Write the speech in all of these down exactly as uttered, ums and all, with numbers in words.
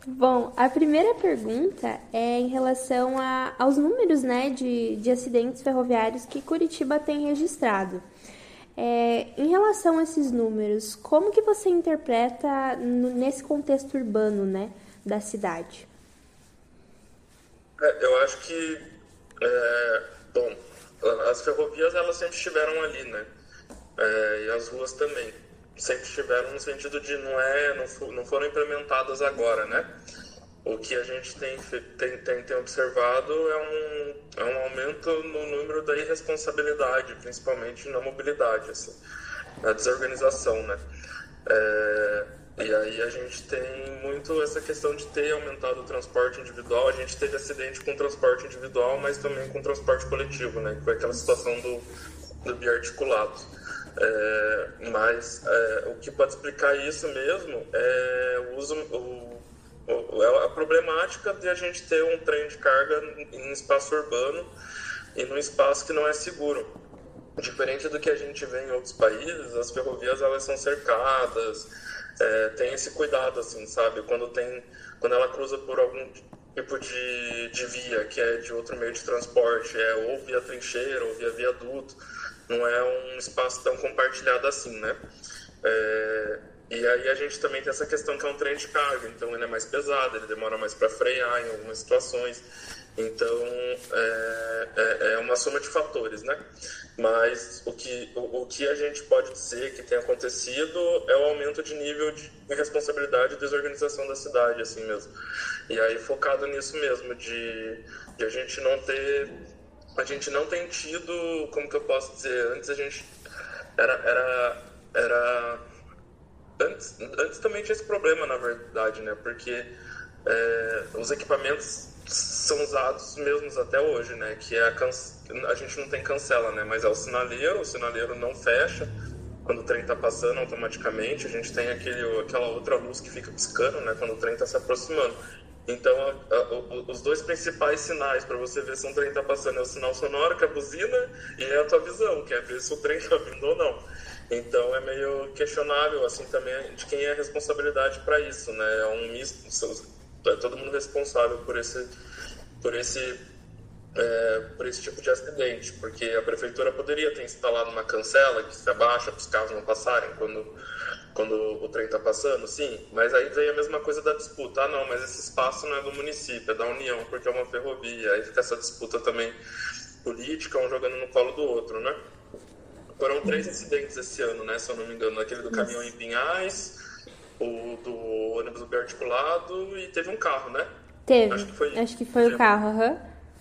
Bom, a primeira pergunta é em relação a, aos números, né, de, de acidentes ferroviários que Curitiba tem registrado. É, em relação a esses números, como que você interpreta no, nesse contexto urbano, né, da cidade? É, eu acho que, é, bom, as ferrovias elas sempre estiveram ali, né? É, e as ruas também. Sempre estiveram no sentido de não, é, não, fo- não foram implementadas agora, né? O que a gente tem, fe- tem, tem, tem observado é um, é um aumento no número da irresponsabilidade, principalmente na mobilidade, assim, na desorganização, né? É, e aí a gente tem muito essa questão de ter aumentado o transporte individual. A gente teve acidente com transporte individual, mas também com transporte coletivo, né? Que foi aquela situação do, do biarticulado. É, mas é, o que pode explicar isso mesmo é o uso, o, o, é a problemática de a gente ter um trem de carga em espaço urbano e num espaço que não é seguro. Diferente do que a gente vê em outros países, as ferrovias elas são cercadas, é, tem esse cuidado, assim, sabe? Quando tem, quando ela cruza por algum tipo de, de via que é de outro meio de transporte, é ou via trincheira ou via viaduto, não é um espaço tão compartilhado assim, né? É, e aí a gente também tem essa questão que é um trem de carga, então ele é mais pesado, ele demora mais para frear em algumas situações. Então é, é, é uma soma de fatores, né? Mas o que, o, o que a gente pode dizer que tem acontecido é o aumento de nível de responsabilidade e desorganização da cidade, assim mesmo. E aí focado nisso mesmo, de, de a gente não ter... A gente não tem tido, como que eu posso dizer, antes a gente era... era, era Antes, antes também tinha esse problema, na verdade, né? Porque é, os equipamentos são usados mesmos até hoje, né? Que é a, can... a gente não tem cancela, né? Mas é o sinaleiro, o sinaleiro não fecha quando o trem está passando automaticamente. A gente tem aquele, aquela outra luz que fica piscando, né? Quando o trem está se aproximando. Então, a, a, os dois principais sinais para você ver se um trem está passando é o sinal sonoro, que é a buzina, e é a tua visão, que é ver se o trem está vindo ou não. Então, é meio questionável, assim, também, de quem é a responsabilidade para isso, né? É um misto, é todo mundo responsável por esse, por esse, é, por esse tipo de acidente, porque a prefeitura poderia ter instalado uma cancela que se abaixa para os carros não passarem quando quando o trem está passando, sim, mas aí vem a mesma coisa da disputa. Ah, não, mas esse espaço não é do município, é da União, porque é uma ferrovia. Aí fica essa disputa também política, um jogando no colo do outro, né? Foram três acidentes esse ano, né, se eu não me engano. Aquele do caminhão em Pinhais, o do ônibus biarticulado e teve um carro, né? Acho Teve, que foi acho que foi o carro, aham.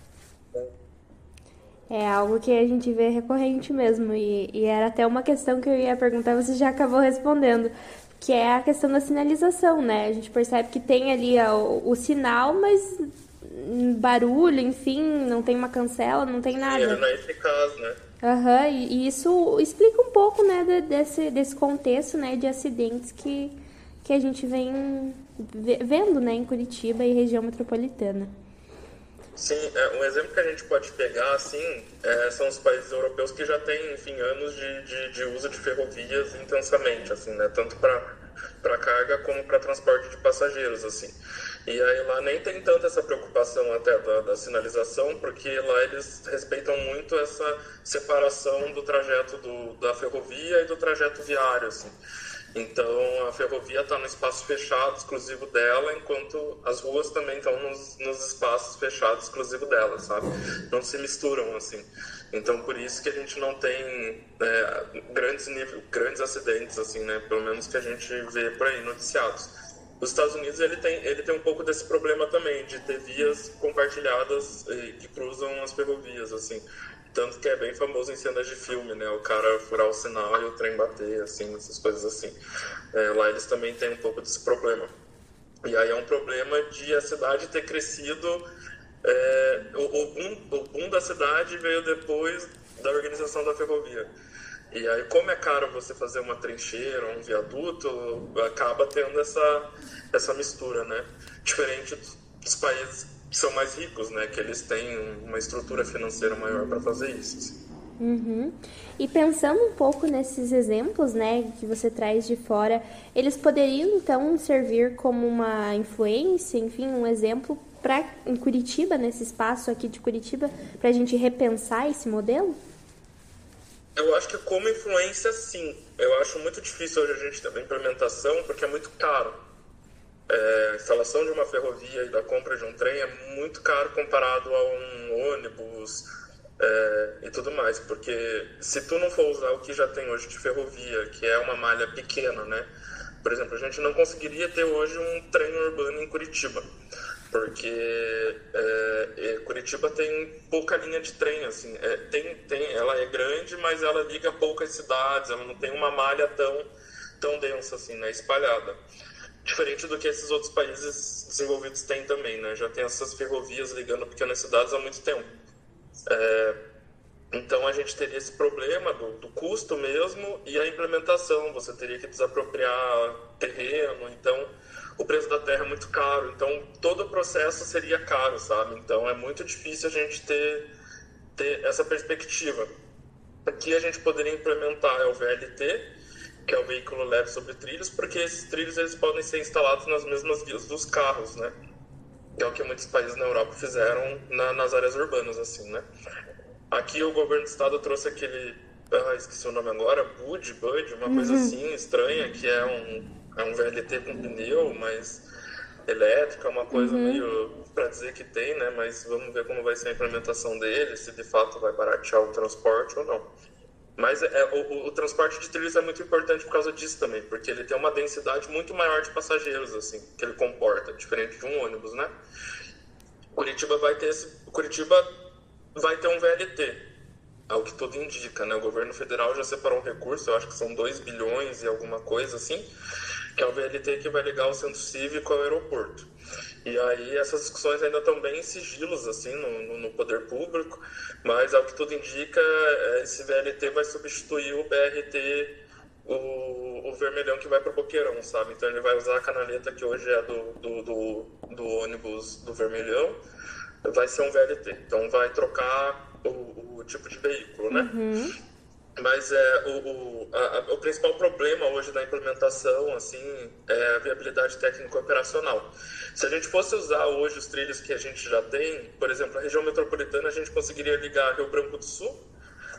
É algo que a gente vê recorrente mesmo, e, e era até uma questão que eu ia perguntar, você já acabou respondendo, que é a questão da sinalização, né? A gente percebe que tem ali a- o, o sinal, mas hum, barulho, enfim, não tem uma cancela, não tem Sim, ele nada. não é eficaz, né? Aham, e, e isso explica um pouco, né, de- desse, desse contexto, né, de acidentes que, que a gente vem ve- vendo, né, em Curitiba e região metropolitana. Sim, é, um exemplo que a gente pode pegar, assim, é, são os países europeus que já têm, enfim, anos de, de, de uso de ferrovias intensamente, assim, né? Tanto para para carga como para transporte de passageiros, assim. E aí lá nem tem tanta essa preocupação até da, da sinalização, porque lá eles respeitam muito essa separação do trajeto do, da ferrovia e do trajeto viário, assim. Então a ferrovia está no espaço fechado, exclusivo dela, enquanto as ruas também estão nos, nos espaços fechados, exclusivo dela, sabe? Não se misturam assim. Então por isso que a gente não tem é, grandes níveis, grandes acidentes assim, né? Pelo menos que a gente vê por aí noticiados. Os Estados Unidos ele tem ele tem um pouco desse problema também de ter vias compartilhadas eh, que cruzam as ferrovias assim. Tanto que é bem famoso em cenas de filme, né? O cara furar o sinal e o trem bater, assim, essas coisas assim. É, lá eles também têm um pouco desse problema. E aí é um problema de a cidade ter crescido. É, o, o, boom, o boom da cidade veio depois da organização da ferrovia. E aí, como é caro você fazer uma trincheira, um viaduto, acaba tendo essa, essa mistura, né? Diferente dos países que são mais ricos, né? Que eles têm uma estrutura financeira maior para fazer isso. Assim. Uhum. E pensando um pouco nesses exemplos, né, que você traz de fora, eles poderiam então servir como uma influência, enfim, um exemplo para em Curitiba, nesse espaço aqui de Curitiba, para a gente repensar esse modelo? Eu acho que como influência, sim. Eu acho muito difícil hoje a gente ter uma implementação, porque é muito caro. É, a instalação de uma ferrovia e da compra de um trem é muito caro comparado a um ônibus é, e tudo mais, porque se tu não for usar o que já tem hoje de ferrovia, que é uma malha pequena, né? Por exemplo, a gente não conseguiria ter hoje um trem urbano em Curitiba, porque é, Curitiba tem pouca linha de trem, assim, é, tem, tem, ela é grande, mas ela liga poucas cidades, ela não tem uma malha tão, tão densa, assim, né, espalhada. Diferente do que esses outros países desenvolvidos têm também, né? Já tem essas ferrovias ligando pequenas cidades há muito tempo. É, então a gente teria esse problema do, do custo mesmo e a implementação. Você teria que desapropriar terreno, então o preço da terra é muito caro. Então todo o processo seria caro, sabe? Então é muito difícil a gente ter, ter essa perspectiva. Aqui a gente poderia implementar é o V L T, que é o veículo leve sobre trilhos, porque esses trilhos eles podem ser instalados nas mesmas vias dos carros, né? Que é o que muitos países na Europa fizeram na, nas áreas urbanas, assim, né? Aqui o governo do estado trouxe aquele, ah, esqueci o nome agora, Bud, Bud, uma coisa assim estranha, que é um, é um V L T com pneu, mas elétrico, é uma coisa Uhum. meio para dizer que tem, né? Mas vamos ver como vai ser a implementação dele, se de fato vai baratear o transporte ou não. Mas é, o, o transporte de trilhos é muito importante por causa disso também, porque ele tem uma densidade muito maior de passageiros, assim, que ele comporta, diferente de um ônibus, né? Curitiba vai ter esse, Curitiba vai ter um V L T, ao que tudo indica, né? O governo federal já separou um recurso, eu acho que são dois bilhões e alguma coisa assim, que é o V L T que vai ligar o centro cívico ao aeroporto. E aí essas discussões ainda estão bem em sigilos, assim, no, no, no poder público, mas ao que tudo indica, esse V L T vai substituir o B R T, o, o vermelhão que vai para o Boqueirão, sabe? Então ele vai usar a canaleta que hoje é do, do, do, do ônibus do vermelhão, vai ser um V L T. Então vai trocar o, o tipo de veículo, né? Uhum. Mas é, o, o, a, o principal problema hoje da implementação assim, é a viabilidade técnico-operacional. Se a gente fosse usar hoje os trilhos que a gente já tem, por exemplo, a região metropolitana, a gente conseguiria ligar Rio Branco do Sul,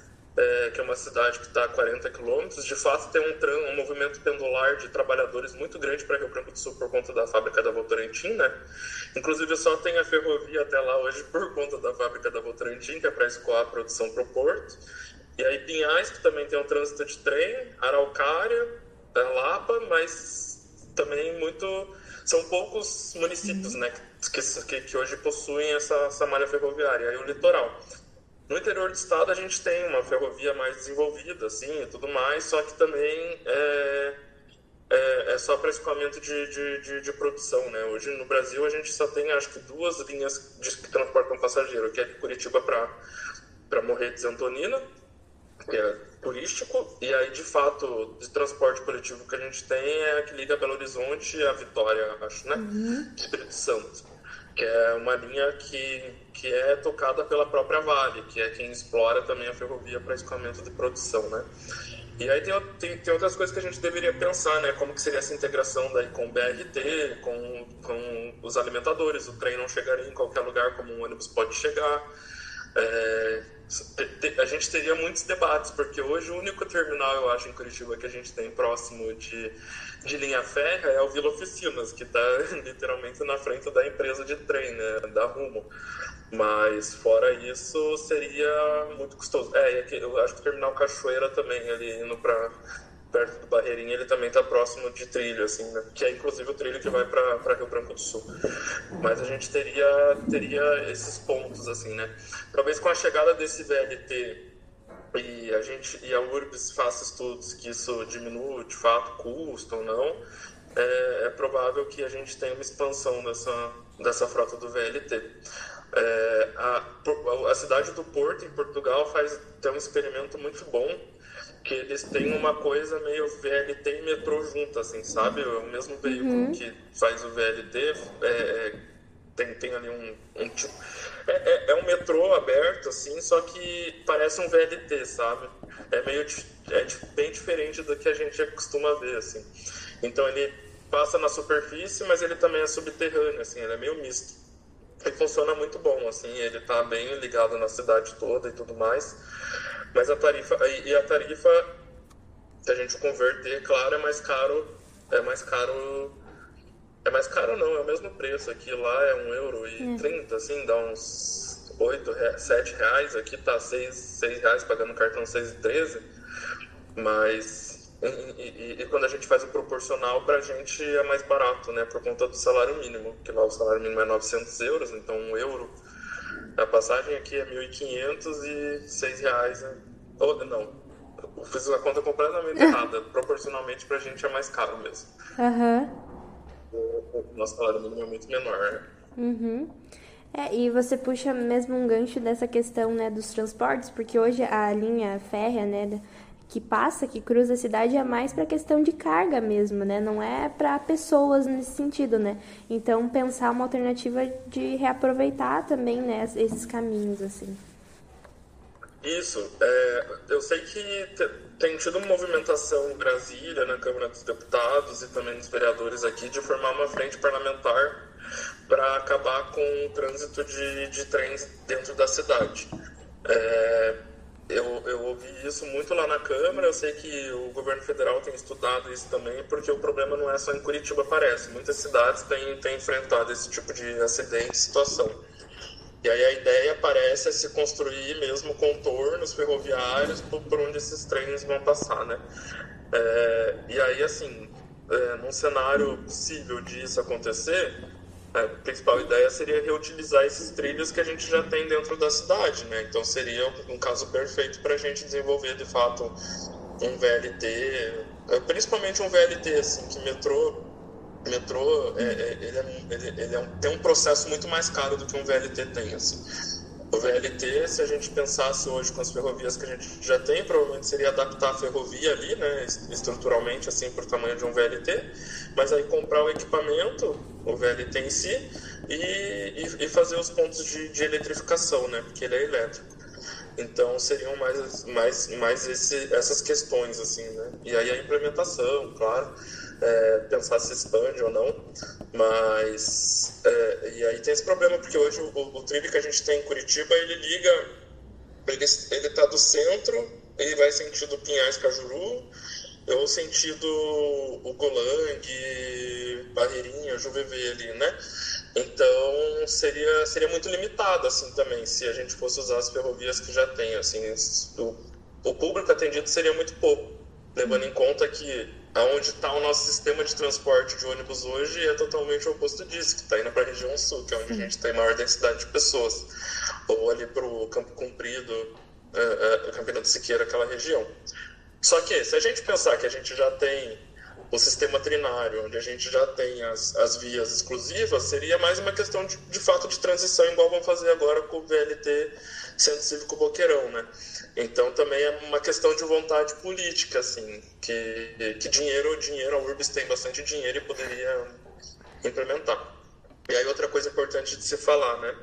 é, que é uma cidade que está a quarenta quilômetros. De fato, tem um, tram, um movimento pendular de trabalhadores muito grande para Rio Branco do Sul por conta da fábrica da Votorantim, né? Inclusive, só tem a ferrovia até lá hoje por conta da fábrica da Votorantim, que é para escoar a produção para o porto. E aí Pinhais, que também tem um trânsito de trem, Araucária, Lapa, mas também muito... São poucos municípios, né, que, que, que hoje possuem essa, essa malha ferroviária. E aí o litoral. No interior do estado a gente tem uma ferrovia mais desenvolvida, assim, e tudo mais, só que também é, é, é só para escoamento de, de, de, de produção, né? Hoje no Brasil a gente só tem, acho que, duas linhas de, que transportam passageiro, que é de Curitiba para Morretes e Antonina, que é turístico, e aí de fato de transporte coletivo que a gente tem é a que liga Belo Horizonte a Vitória, acho, né? Uhum. Espírito Santo, que é uma linha que, que é tocada pela própria Vale, que é quem explora também a ferrovia para escoamento de produção, né? E aí tem, tem, tem outras coisas que a gente deveria pensar, né? Como que seria essa integração daí com o B R T, com, com os alimentadores, o trem não chegaria em qualquer lugar como um ônibus pode chegar. É, a gente teria muitos debates, porque hoje o único terminal, eu acho, em Curitiba que a gente tem próximo de, de linha férrea é o Vila Oficinas, que está literalmente na frente da empresa de trem, né, da Rumo. Mas fora isso seria muito custoso. É, eu acho que o terminal Cachoeira também, ali indo para perto do Barreirinha, ele também está próximo de trilho, assim, né? Que é inclusive o trilho que vai para Rio Branco do Sul. Mas a gente teria, teria esses pontos, assim, né? Talvez com a chegada desse V L T e a, gente, e a URBS faça estudos que isso diminua, de fato, custo ou não, é, é provável que a gente tenha uma expansão dessa, dessa frota do V L T. É, a, a cidade do Porto, em Portugal, faz, tem um experimento muito bom, que eles têm uma coisa meio V L T e metrô junto, assim, sabe? O mesmo veículo uhum. que faz o V L T é, tem, tem ali um, um tipo... É, é, é um metrô aberto, assim, só que parece um V L T, sabe? É meio é bem diferente do que a gente costuma ver, assim. Então ele passa na superfície, mas ele também é subterrâneo, assim, ele é meio misto. Ele funciona muito bom, assim, ele tá bem ligado na cidade toda e tudo mais. Mas a tarifa, e a tarifa, se a gente converter, claro, é mais caro, é mais caro, é mais caro não, é o mesmo preço, aqui lá é um euro e trinta, assim, dá uns oito, sete reais, aqui tá seis, seis reais, pagando cartão seis e treze, mas, e, e, e quando a gente faz o proporcional, pra gente é mais barato, né, por conta do salário mínimo, que lá o salário mínimo é novecentos euros, então um euro, a passagem aqui é mil e quinhentos e seis reais, né? Oh, não, eu fiz a conta completamente errada. Proporcionalmente pra gente é mais caro mesmo. Aham. O nosso salário mínimo é muito menor. Uhum. É, e você puxa mesmo um gancho dessa questão, né, dos transportes, porque hoje a linha férrea, né, que passa, que cruza a cidade é mais para questão de carga mesmo, né, não é para pessoas nesse sentido, né. Então pensar uma alternativa de reaproveitar também, né, esses caminhos assim. Isso, é, eu sei que te, tem tido uma movimentação em Brasília, na Câmara dos Deputados e também dos vereadores aqui, de formar uma frente parlamentar para acabar com o trânsito de, de trens dentro da cidade. É, eu, eu ouvi isso muito lá na Câmara, eu sei que o governo federal tem estudado isso também, porque o problema não é só em Curitiba, parece. Muitas cidades têm, têm enfrentado esse tipo de acidente e situação. E aí a ideia parece é se construir mesmo contornos ferroviários por, por onde esses trens vão passar, né? É, e aí, assim, é, num cenário possível disso acontecer, a principal ideia seria reutilizar esses trilhos que a gente já tem dentro da cidade, né? Então seria um caso perfeito para a gente desenvolver, de fato, um V L T, principalmente um V L T, assim, que metrô... O metrô é, é, ele é, ele, ele é um, tem um processo muito mais caro do que um V L T tem. Assim. O V L T, se a gente pensasse hoje com as ferrovias que a gente já tem, provavelmente seria adaptar a ferrovia ali, né, estruturalmente, assim, para o tamanho de um V L T, mas aí comprar o equipamento, o V L T em si, e, e, e fazer os pontos de, de eletrificação, né, porque ele é elétrico. Então seriam mais, mais, mais esse, essas questões, assim, né? E aí a implementação, claro. É, pensar se expande ou não, mas é, e aí tem esse problema, porque hoje o, o, o trilho que a gente tem em Curitiba, ele liga, ele, ele tá do centro, ele vai sentido Pinhais, Cajuru, ou sentido o Golang, Barreirinha, Juvevê ali, né? Então seria, seria muito limitado, assim, também, se a gente fosse usar as ferrovias que já tem, assim, o, o público atendido seria muito pouco, levando em conta que aonde está o nosso sistema de transporte de ônibus hoje é totalmente o oposto disso, que está indo para a região sul, que é onde a gente tem maior densidade de pessoas, ou ali para o Campo Comprido, uh, uh, Campina do Siqueira, aquela região. Só que, se a gente pensar que a gente já tem o sistema trinário, onde a gente já tem as, as vias exclusivas, seria mais uma questão de, de fato de transição, igual vão fazer agora com o V L T Centro Cívico Boqueirão, né? Então também é uma questão de vontade política, assim, que, que dinheiro, dinheiro, a Urbis tem bastante dinheiro e poderia implementar. E aí outra coisa importante de se falar, né?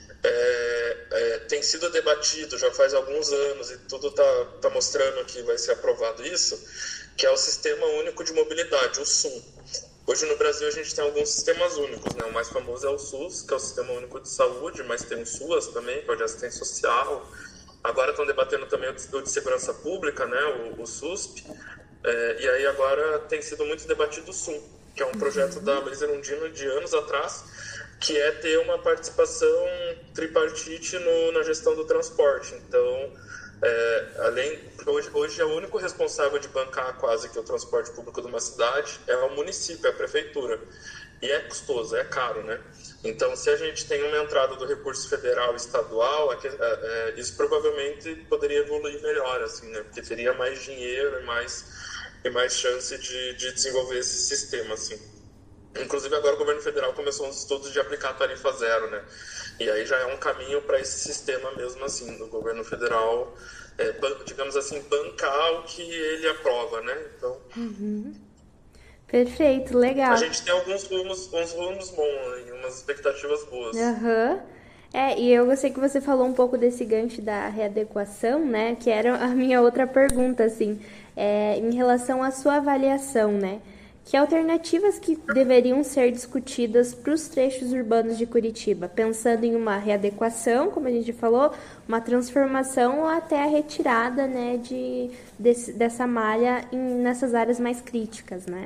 É, é, tem sido debatido já faz alguns anos e tudo está tá mostrando que vai ser aprovado isso, que é o Sistema Único de Mobilidade, o SUM. Hoje no Brasil a gente tem alguns sistemas únicos, né? O mais famoso é o SUS, que é o Sistema Único de Saúde, mas tem o SUAS também, que é o de assistência social. Agora estão debatendo também o de segurança pública, né? O, o SUSP. É, e aí agora tem sido muito debatido o SUM, que é um projeto da Marisa Erundina de anos atrás, que é ter uma participação tripartite no, na gestão do transporte. Então, é, além, hoje, hoje é o único responsável de bancar quase que o transporte público de uma cidade é o município, é a prefeitura. E é custoso, é caro, né? Então, se a gente tem uma entrada do recurso federal e estadual, é, é, isso provavelmente poderia evoluir melhor, assim, né? Porque teria mais dinheiro e mais, e mais chance de, de desenvolver esse sistema, assim. Inclusive, agora o governo federal começou uns estudos de aplicar a tarifa zero, né? E aí já é um caminho para esse sistema mesmo, assim, do governo federal, é, digamos assim, bancar o que ele aprova, né? Então... Uhum. Perfeito, legal. A gente tem alguns rumos, uns rumos bons, e umas expectativas boas. Aham. É, e eu gostei que você falou um pouco desse gancho da readequação, né? Que era a minha outra pergunta, assim, é, em relação à sua avaliação, né? Que alternativas que deveriam ser discutidas para os trechos urbanos de Curitiba? Pensando em uma readequação, como a gente falou, uma transformação ou até a retirada, né, de, desse, dessa malha em, nessas áreas mais críticas, né?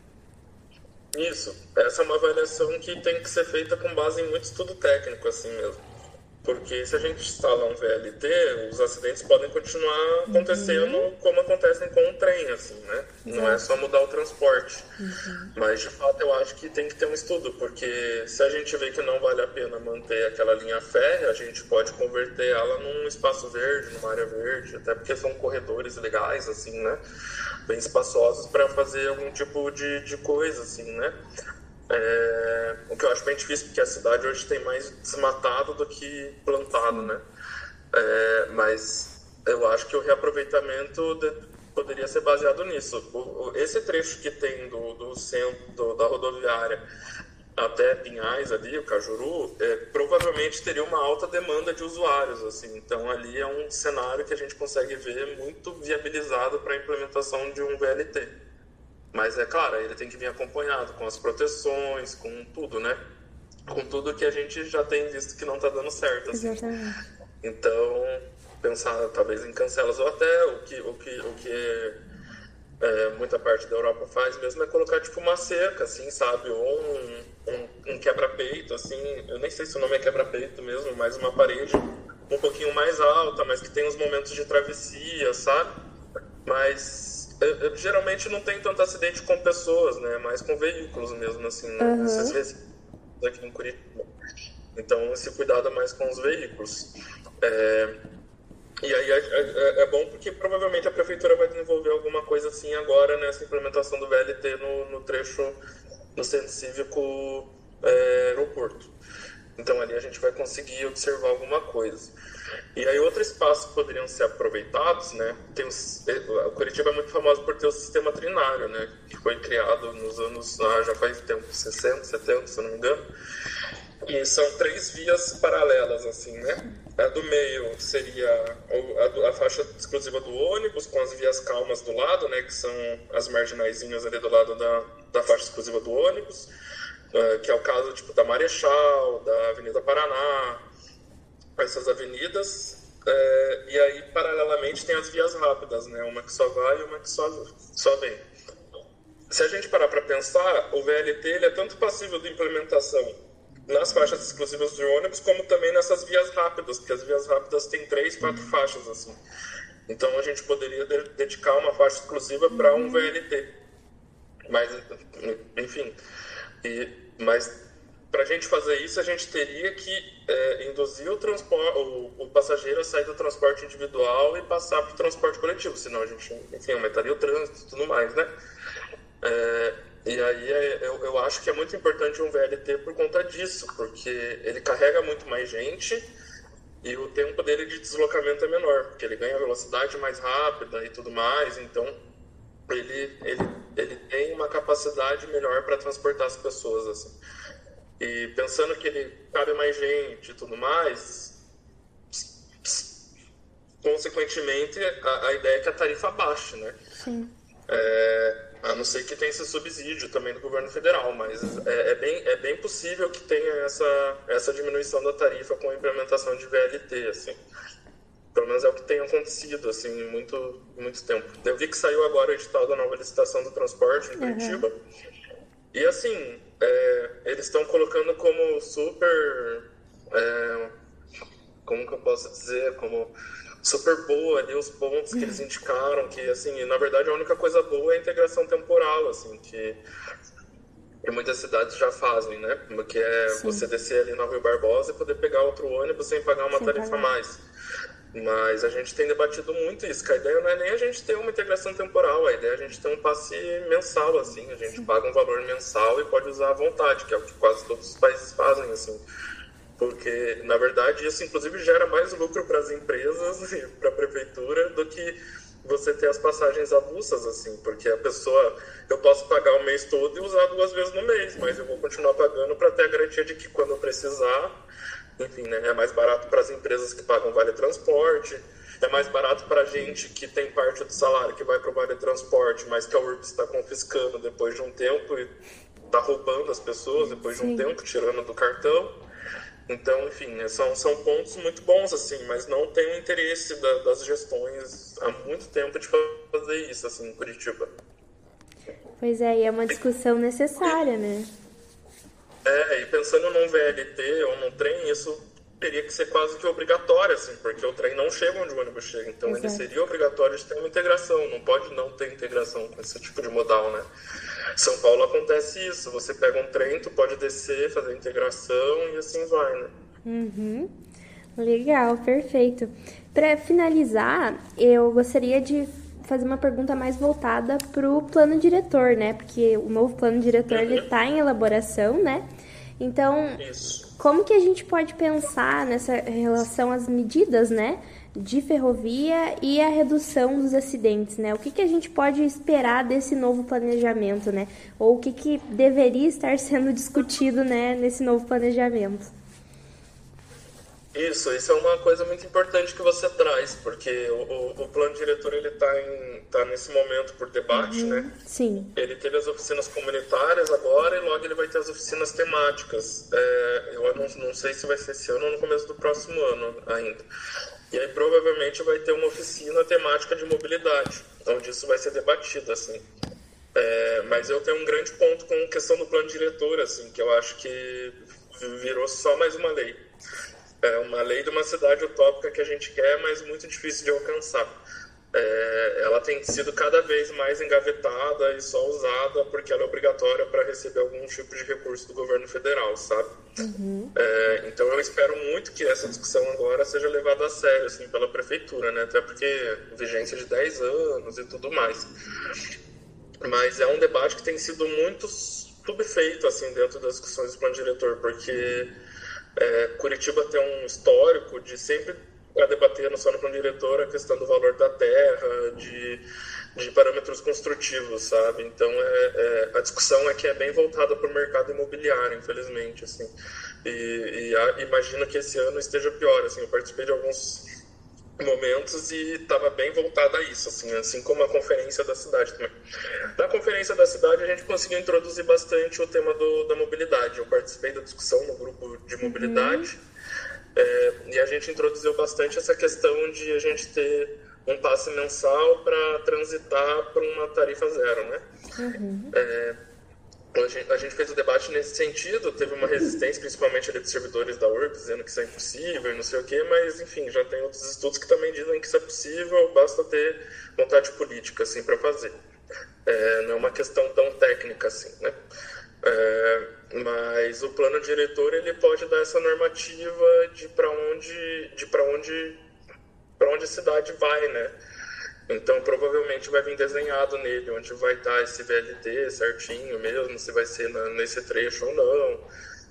Isso. Essa é uma avaliação que tem que ser feita com base em muito estudo técnico, assim mesmo. Porque se a gente instala um V L T, os acidentes podem continuar acontecendo uhum. como acontecem com o trem, assim, né? Exato. Não é só mudar o transporte. Uhum. Mas, de fato, eu acho que tem que ter um estudo, porque se a gente vê que não vale a pena manter aquela linha férrea, a gente pode converter ela num espaço verde, numa área verde, até porque são corredores legais, assim, né? Bem espaçosos para fazer algum tipo de, de coisa, assim, né? É, o que eu acho bem difícil, porque a cidade hoje tem mais desmatado do que plantado, né? É, mas eu acho que o reaproveitamento de, poderia ser baseado nisso. O, o, esse trecho que tem do, do centro, do, da rodoviária até Pinhais ali, o Cajuru, é, provavelmente teria uma alta demanda de usuários, assim. Então ali é um cenário que a gente consegue ver muito viabilizado para a implementação de um V L T. Mas é claro, ele tem que vir acompanhado com as proteções, com tudo, né? Com tudo que a gente já tem visto que não está dando certo, assim. Exatamente. Então, pensar talvez em cancelas, ou até o que, o que, o que é, muita parte da Europa faz mesmo é colocar tipo uma cerca, assim, sabe? Ou um, um, um quebra-peito, assim, eu nem sei se o nome é quebra-peito mesmo, mas uma parede um pouquinho mais alta, mas que tem uns momentos de travessia, sabe? Mas eu, eu, geralmente não tem tanto acidente com pessoas, né? Mas com veículos mesmo, assim, né? Uhum. Esses resíduos aqui em Curitiba. Então, esse cuidado é mais com os veículos. É, e aí é, é, é bom porque provavelmente a prefeitura vai desenvolver alguma coisa assim agora nessa implementação do V L T no, no trecho no centro cívico é, aeroporto. Então, ali a gente vai conseguir observar alguma coisa. E aí, outros espaços que poderiam ser aproveitados, né? Tem os, o Curitiba é muito famoso por ter o sistema trinário, né? Que foi criado nos anos, ah, já faz tempo, sessenta, setenta, se eu não me engano. E são três vias paralelas, assim, né? A do meio seria a, a faixa exclusiva do ônibus, com as vias calmas do lado, né? Que são as marginaizinhas ali do lado da, da faixa exclusiva do ônibus. Uh, que é o caso tipo, da Marechal, da Avenida Paraná, essas avenidas. Uh, e aí, paralelamente, tem as vias rápidas, né? Uma que só vai e uma que só, só vem. Se a gente parar para pensar, o V L T ele é tanto passível de implementação nas faixas exclusivas de ônibus, como também nessas vias rápidas, porque as vias rápidas têm três, quatro faixas, assim. Então, a gente poderia de- dedicar uma faixa exclusiva para um V L T. Mas, enfim... E, mas para a gente fazer isso, a gente teria que é, induzir o, transpor, o, o passageiro a sair do transporte individual e passar para o transporte coletivo, senão a gente, enfim, aumentaria o trânsito e tudo mais, né? É, e aí é, eu, eu acho que é muito importante um V L T por conta disso, porque ele carrega muito mais gente e o tempo dele de deslocamento é menor, porque ele ganha velocidade mais rápida e tudo mais, então... Ele, ele, ele tem uma capacidade melhor para transportar as pessoas, assim. E pensando que ele cabe mais gente e tudo mais, consequentemente, a, a ideia é que a tarifa baixe, né? Sim. É, a não ser que tenha esse subsídio também do governo federal, mas é, é, bem, é bem possível que tenha essa, essa diminuição da tarifa com a implementação de V L T, assim. Pelo menos é o que tem acontecido, assim, em muito, muito tempo. Eu vi que saiu agora o edital da nova licitação do transporte em Curitiba. Uhum. E, assim, é, eles estão colocando como super... É, como que eu posso dizer? Como super boa ali os pontos que eles indicaram, que, assim, na verdade, a única coisa boa é a integração temporal, assim, que, que muitas cidades já fazem, né? Que é Sim. você descer ali na Rui Barbosa e poder pegar outro ônibus sem pagar uma sem tarifa a mais. Mas a gente tem debatido muito isso, que a ideia não é nem a gente ter uma integração temporal, a ideia é a gente ter um passe mensal, assim, a gente paga um valor mensal e pode usar à vontade, que é o que quase todos os países fazem, assim. Porque, na verdade, isso inclusive gera mais lucro para as empresas e para a prefeitura do que você ter as passagens avulsas, assim, porque a pessoa, eu posso pagar o mês todo e usar duas vezes no mês, mas eu vou continuar pagando para ter a garantia de que quando eu precisar, enfim, né, é mais barato para as empresas que pagam vale transporte, é mais barato para a gente que tem parte do salário que vai para o vale transporte, mas que a U R B S está confiscando depois de um tempo e está roubando as pessoas depois de um Sim. tempo, tirando do cartão. Então, enfim, né, são, são pontos muito bons, assim, mas não tem o interesse da, das gestões há muito tempo de fazer isso, assim, em Curitiba. Pois é, e é uma discussão necessária, né? É, e pensando num V L T ou num trem, isso teria que ser quase que obrigatório, assim, porque o trem não chega onde o ônibus chega. Então, Exato. ele seria obrigatório de ter uma integração, não pode não ter integração com esse tipo de modal, né? São Paulo acontece isso, você pega um trem, tu pode descer, fazer integração e assim vai, né? Uhum. Legal, perfeito. Para finalizar, eu gostaria de fazer uma pergunta mais voltada para o plano diretor, né? Porque o novo plano diretor Uhum. ele está em elaboração, né? Então, Isso. como que a gente pode pensar nessa relação às medidas, né, de ferrovia e a redução dos acidentes, né? O que que a gente pode esperar desse novo planejamento, né? Ou o que que deveria estar sendo discutido, né, nesse novo planejamento? Isso, isso é uma coisa muito importante que você traz, porque o, o, o plano diretor ele está tá nesse momento por debate, né? Sim. Ele teve as oficinas comunitárias agora e logo ele vai ter as oficinas temáticas. É, eu não, não sei se vai ser esse ano ou no começo do próximo ano ainda. E aí provavelmente vai ter uma oficina temática de mobilidade, onde isso vai ser debatido, assim. É, mas eu tenho um grande ponto com a questão do plano diretor, assim, que eu acho que virou só mais uma lei. É uma lei de uma cidade utópica que a gente quer, mas muito difícil de alcançar. É, ela tem sido cada vez mais engavetada e só usada porque ela é obrigatória para receber algum tipo de recurso do governo federal, sabe? Uhum. É, então eu espero muito que essa discussão agora seja levada a sério, assim, pela prefeitura, né? Até porque vigência de dez anos e tudo mais. Mas é um debate que tem sido muito subfeito, assim, dentro das discussões do plano diretor, porque é, Curitiba tem um histórico de sempre estar debatendo só no plano diretor a questão do valor da terra, de, de parâmetros construtivos, sabe? Então, é, é, a discussão é que é bem voltada para o mercado imobiliário, infelizmente, assim. E, e a, imagino que esse ano esteja pior, assim. Eu participei de alguns momentos e estava bem voltada a isso, assim, assim como a conferência da cidade também. Na conferência da cidade a gente conseguiu introduzir bastante o tema do, da mobilidade. Eu participei da discussão no grupo de mobilidade uhum. é, e a gente introduziu bastante essa questão de a gente ter um passe mensal para transitar para uma tarifa zero, né? Uhum. É, a gente, a gente fez o debate nesse sentido, teve uma resistência, principalmente ali dos servidores da U R B, dizendo que isso é impossível e não sei o quê, mas, enfim, já tem outros estudos que também dizem que isso é possível, basta ter vontade política, assim, para fazer. É, não é uma questão tão técnica, assim, né? É, mas o plano diretor, ele pode dar essa normativa de para onde, de para onde, para onde a cidade vai, né? Então, provavelmente vai vir desenhado nele, onde vai estar esse V L T certinho mesmo, se vai ser na, nesse trecho ou não.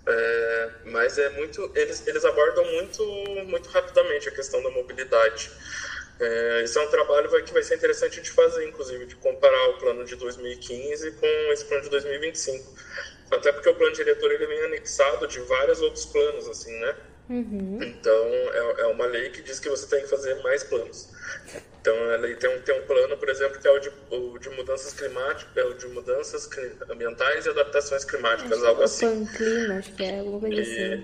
É, mas é muito, eles, eles abordam muito, muito rapidamente a questão da mobilidade. É, esse é um trabalho vai, que vai ser interessante de fazer, inclusive, de comparar o plano de dois mil e quinze com esse plano de dois mil e vinte e cinco. Até porque o plano diretor ele vem anexado de vários outros planos, assim, né? Uhum. Então, é, é uma lei que diz que você tem que fazer mais planos. Então, a lei tem um, tem um plano, por exemplo, que é o de, o de mudanças climáticas, é o de mudanças ambientais e adaptações climáticas, acho algo assim. O Panclima, acho que é alguma coisa assim.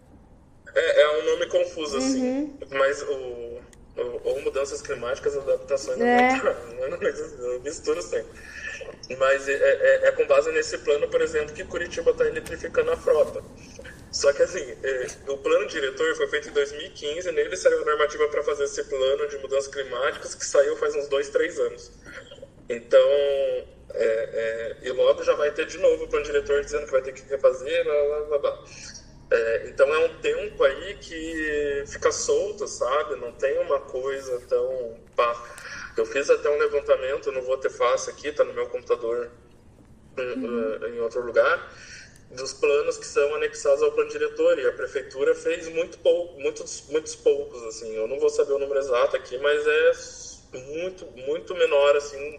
É, é um nome confuso, uhum. assim, mas o, o, ou mudanças climáticas, adaptações é. ambientais, eu misturo sempre. Mas é, é, é com base nesse plano, por exemplo, que Curitiba está eletrificando a frota. Só que assim, é, o plano diretor foi feito em dois mil e quinze, nele saiu a normativa para fazer esse plano de mudanças climáticas, que saiu faz uns dois, três anos. Então, é, é, e logo já vai ter de novo o plano diretor dizendo que vai ter que refazer, blá, blá, blá, blá. É, então é um tempo aí que fica solto, sabe? Não tem uma coisa tão... Pá. Eu fiz até um levantamento, não vou ter fácil aqui, tá no meu computador uhum. em, em outro lugar, dos planos que são anexados ao plano diretor, e a prefeitura fez muito pouco, muitos, muitos poucos, assim, eu não vou saber o número exato aqui, mas é muito muito, muito menor, assim,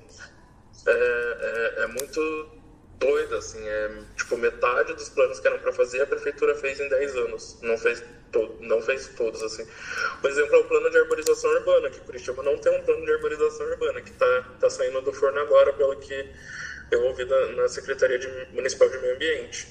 é, é, é muito doida, assim, é tipo metade dos planos que eram para fazer a prefeitura fez em dez anos, não fez todo, não fez todos, assim. Por exemplo, é o plano de arborização urbana, que Curitiba não tem um plano de arborização urbana, que tá, tá saindo do forno agora, pelo que eu ouvi da, na Secretaria de, Municipal de Meio Ambiente.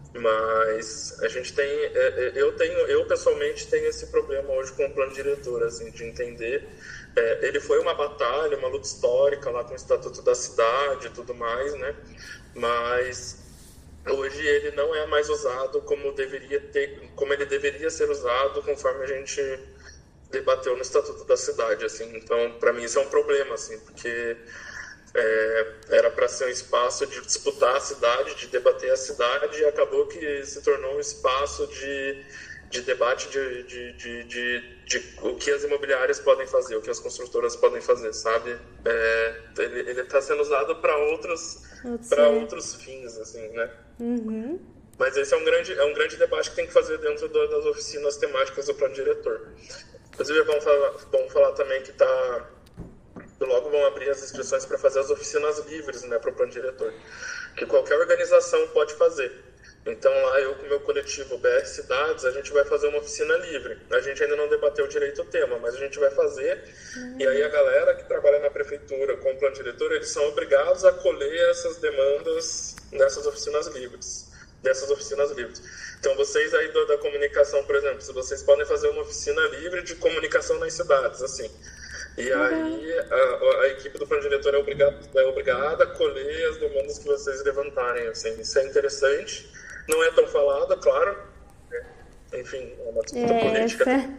Mas a gente tem, eu tenho, eu pessoalmente tenho esse problema hoje com o plano diretor, assim, de entender. É, ele foi uma batalha, uma luta histórica lá com o Estatuto da Cidade e tudo mais, né? Mas hoje ele não é mais usado como deveria ter, como ele deveria ser usado, conforme a gente debateu no Estatuto da Cidade, assim. Então, para mim isso é um problema, assim, porque É, era para ser um espaço de disputar a cidade, de debater a cidade, e acabou que se tornou um espaço de, de debate de, de, de, de, de o que as imobiliárias podem fazer, o que as construtoras podem fazer, sabe? É, ele está sendo usado para outros, para outros fins, assim, né? Uhum. Mas esse é um grande, é um grande debate que tem que fazer dentro do, das oficinas temáticas do plano diretor. Inclusive, é bom falar, bom falar também que está... logo vão abrir as inscrições para fazer as oficinas livres, né, para o plano diretor, que qualquer organização pode fazer. Então lá eu com o meu coletivo B R Cidades, a gente vai fazer uma oficina livre. A gente ainda não debateu direito o tema, mas a gente vai fazer. Uhum. E aí a galera que trabalha na prefeitura com o plano diretor, eles são obrigados a colher essas demandas nessas oficinas livres, dessas oficinas livres. Então vocês aí da, da comunicação, por exemplo, se vocês podem fazer uma oficina livre de comunicação nas cidades, assim. E aí a, a equipe do plano diretor é obrigada, é obrigada a colher as demandas que vocês levantarem. Assim. Isso é interessante. Não é tão falado, claro. Enfim, é uma disputa é política. Essa...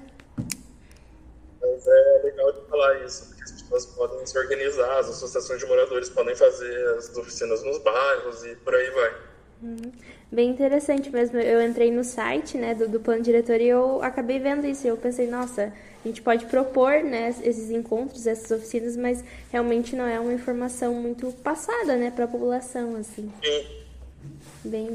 Mas é legal de falar isso, porque as pessoas podem se organizar, as associações de moradores podem fazer as oficinas nos bairros e por aí vai. Uhum. Bem interessante mesmo. Eu entrei no site, né, do, do plano diretor e eu acabei vendo isso. E eu pensei, nossa, a gente pode propor, né, esses encontros, essas oficinas, mas realmente não é uma informação muito passada, né, para a população, assim. Sim. Bem